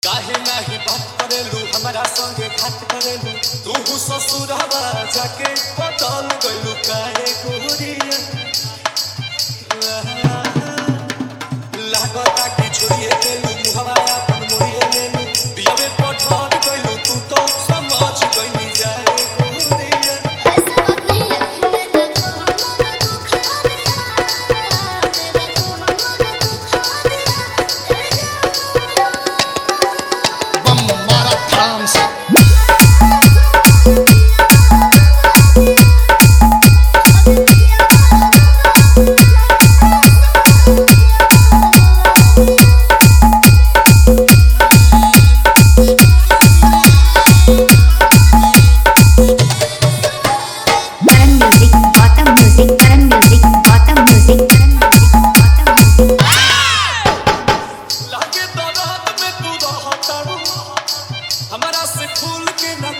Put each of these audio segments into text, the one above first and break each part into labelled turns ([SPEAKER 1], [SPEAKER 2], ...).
[SPEAKER 1] काहे नाही बात करेलू हमारा संगे घात करेलू तू ससुरवा जाके बदल गइलू काहे गोरिया लागता कि छोड़िए देलू मुहवा अपन मोरिए लेलू बिया में पठान गइलू तू तो समझ गइली जाए गोरिया हमारा से खुल के न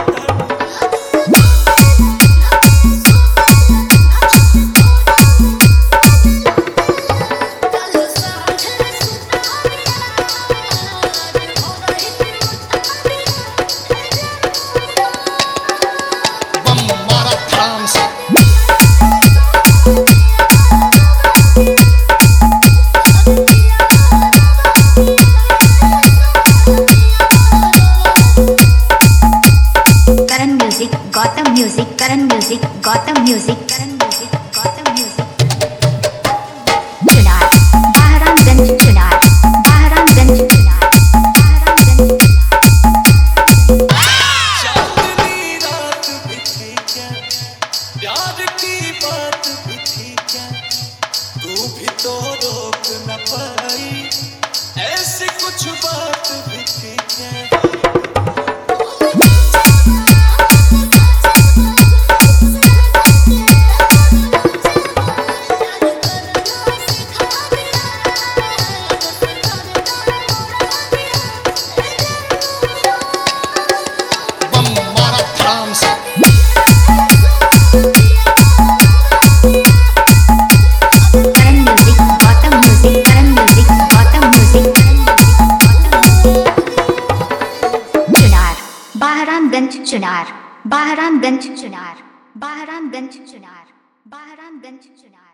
[SPEAKER 2] Gotham Music, Karan Music, Gotham Music, Karan Music, Gotham Music. Chunar, Bahramganj, Chunar, Bahramganj, Chunar, Bahramganj, Chunar.
[SPEAKER 1] चांदनी रात भी थी क्या प्यार की बात भी थी क्या तू भी तो रोक न पाई ऐसी कुछ बात भी थी क्या
[SPEAKER 2] Bahramganj, Chunar, Bahramganj, Chunar, Bahramganj, Chunar, Bahramganj, Chunar.